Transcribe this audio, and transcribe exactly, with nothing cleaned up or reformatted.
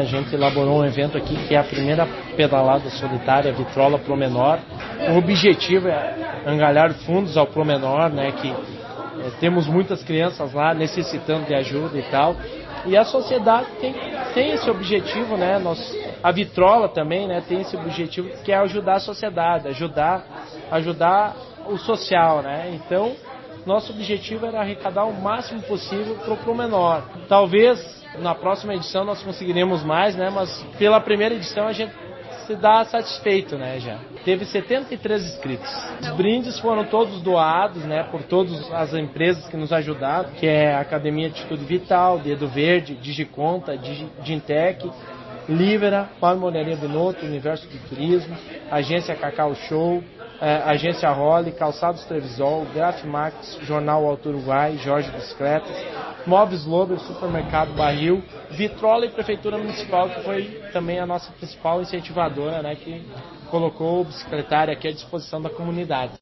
A gente elaborou um evento aqui que é a primeira pedalada solidária Vitrola Pro Menor. O objetivo é angariar fundos ao Pro Menor, né, que é, temos muitas crianças lá necessitando de ajuda e tal. E a sociedade tem, tem esse objetivo, né, nós, a Vitrola também, né, tem esse objetivo que é ajudar a sociedade, ajudar, ajudar o social, né. Então, nosso objetivo era arrecadar o máximo possível para o Pro Menor. Talvez na próxima edição nós conseguiremos mais, né? Mas pela primeira edição a gente se dá satisfeito, né? Já teve setenta e três inscritos. Os brindes foram todos doados, né? Por todas as empresas que nos ajudaram, que é a Academia Atitude Vital, Dedo Verde, Digiconta, Dintec, Livera, Marmoraria Binotto, Universo do Turismo, Agência Cacau Show, É, Agência Rolli, Calçados Trevisol, Grafmax, Jornal Alto Uruguai, Jorge Bicicletas, Móveis Lober, Supermercado Barril, Vitrola e Prefeitura Municipal, que foi também a nossa principal incentivadora, né, que colocou o bicicletário aqui à disposição da comunidade.